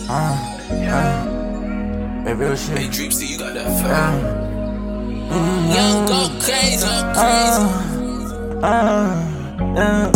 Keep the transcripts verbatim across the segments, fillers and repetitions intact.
Uh, uh, baby, real shit. Hey, Dream, see, you got that fire. Uh, mm, Yo, go crazy, go crazy. Uh, uh, uh,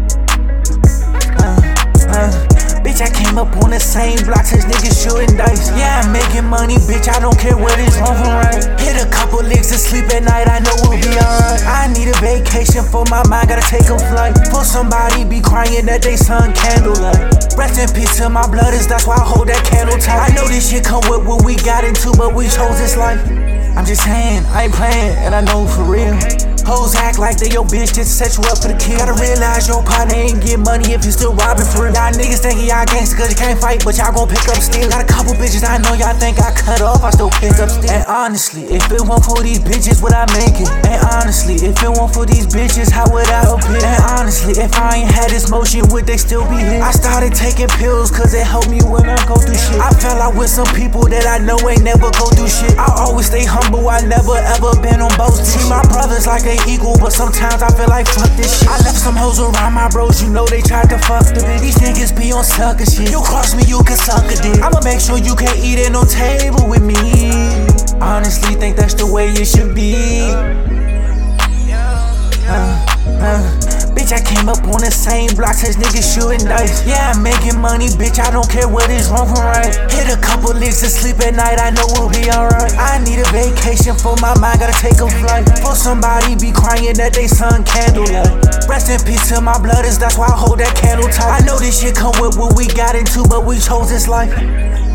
uh, uh. Bitch, I came up on the same block since niggas shooting dice. Yeah, I'm making money, bitch, I don't care what is wrong from right. Hit a couple licks and sleep at night, I know we'll be alright. I need a vacation for my mind, gotta take a flight. For somebody be crying that they son candlelight. Rest in peace to my blooders, that's why I hold that candle tight. I know this shit come with what we got into, but we chose this life. I'm just saying, I ain't playing, and I know for real. Hoes act like they your bitch just to set you up for the kill. Gotta realize your partner ain't get money if you still robbing for real. Y'all niggas thinking y'all gangsta cause you can't fight, but y'all gon' pick up still. Got a couple bitches I know y'all think I cut off, I still pick up still. And honestly, if it weren't for these bitches, would I make it? And honestly, if it weren't for these bitches, how would I have been? And honestly, if I ain't had this motion, would they still be here? I started taking pills cause it helped me when I go through shit. I fell out with some people that I know ain't never go through shit. I always stay humble, I never ever been on both. See my brothers like they equal, but sometimes I feel like fuck this shit. I left some hoes around my bros, you know they tried to fuck the bitch. These niggas be on sucker shit. You cross me, you can suck a dick. I'ma make sure you can't eat at no table with me. Honestly, think that's the way it should be. Uh, uh. Bitch, I came up on the same block since niggas shooting dice. Yeah, I'm making money, bitch, I don't care what is wrong from right. Hit a couple licks and sleep at night, I know we'll be alright. I need a vacation for my mind, gotta take a flight. For somebody be crying that they son candlelight. Rest in peace to my blooders, that's why I hold that candle tight. I know this shit come with what we got into, but we chose this life.